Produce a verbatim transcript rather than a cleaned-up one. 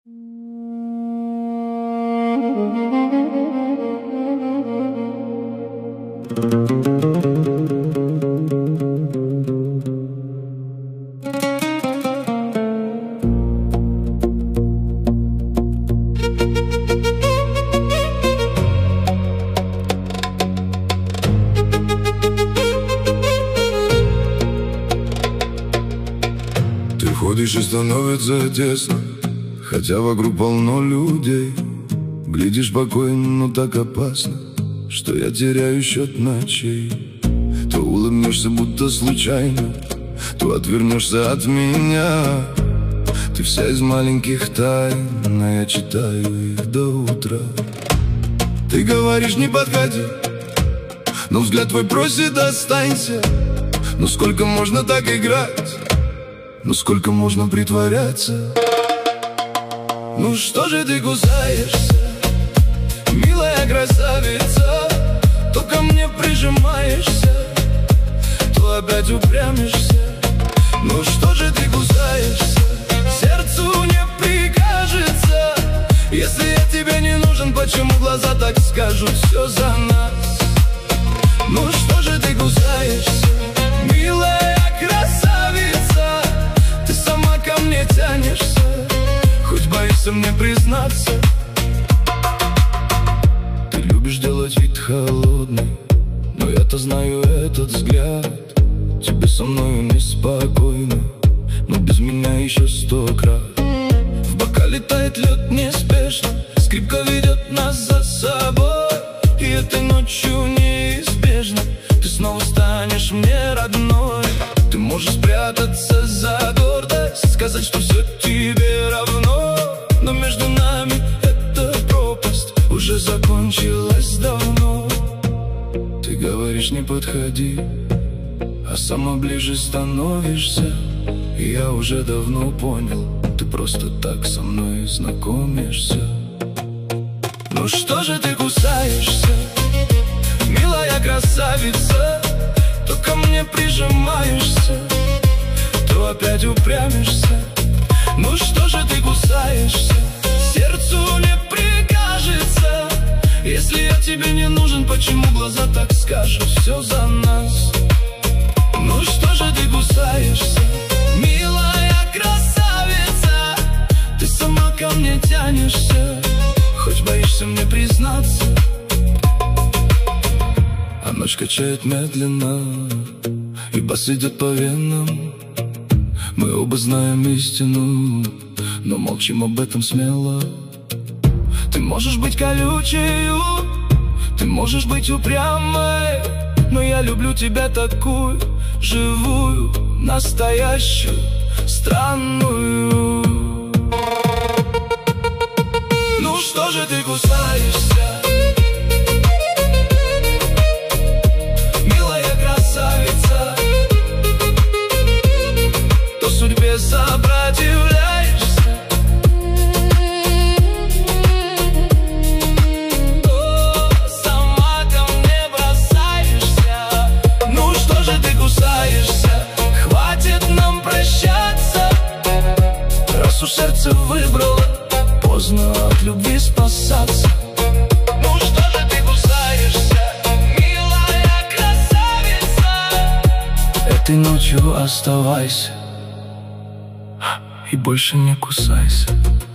Ты ходишь и становится тесно, хотя вокруг полно людей. Глядишь спокойно, но так опасно, что я теряю счет ночей. То улыбнешься, будто случайно, то отвернешься от меня. Ты вся из маленьких тайн, а я читаю их до утра. Ты говоришь, не подходи, но взгляд твой просит, останься. Ну сколько можно так играть? Ну сколько можно притворяться? Ну что же ты кусаешься, милая красавица? То ко мне прижимаешься, то опять упрямишься. Ну что же ты кусаешься, сердцу не прикажется. Если я тебе не нужен, почему глаза так скажут все за нас? Ну что же ты кусаешься, милая красавица? Ты сама ко мне тянешься, хоть боишься мне признаться. Ты любишь делать вид холодный, но я-то знаю этот взгляд. Тебе со мною неспокойно, но без меня еще сто крат. В бокале тает лед неспешно, скрипка ведет нас за собой. И этой ночью неизбежно ты снова станешь мне родной. Ты можешь спрятаться за гордость, сказать, что все тебе равно, но между нами эта пропасть уже закончилась давно. Ты говоришь, не подходи, а сама ближе становишься. И я уже давно понял, ты просто так со мной знакомишься. Ну что же ты кусаешься, милая красавица? То ко мне прижимаешься, то опять упрямишься. Ну что же ты кусаешься, сердцу не прикажется. Если я тебе не нужен, почему глаза так скажут все за нас? Ну что же ты кусаешься, милая красавица? Ты сама ко мне тянешься, хоть боишься мне признаться. А ночь качает медленно, и бас идет по венам. Мы оба знаем истину, но молчим об этом смело. Ты можешь быть колючей, ты можешь быть упрямой, но я люблю тебя такую, живую, настоящую, странную. Ну что же ты кусаешься, милая красавица? То судьбе сопротивляешься, то сама ко мне бросаешься. Ну что же ты кусаешься, хватит нам прощаться. Раз уж сердце выбрало, поздно от любви спасаться. Ну что же ты кусаешься, милая красавица? Этой ночью оставайся и больше не кусайся.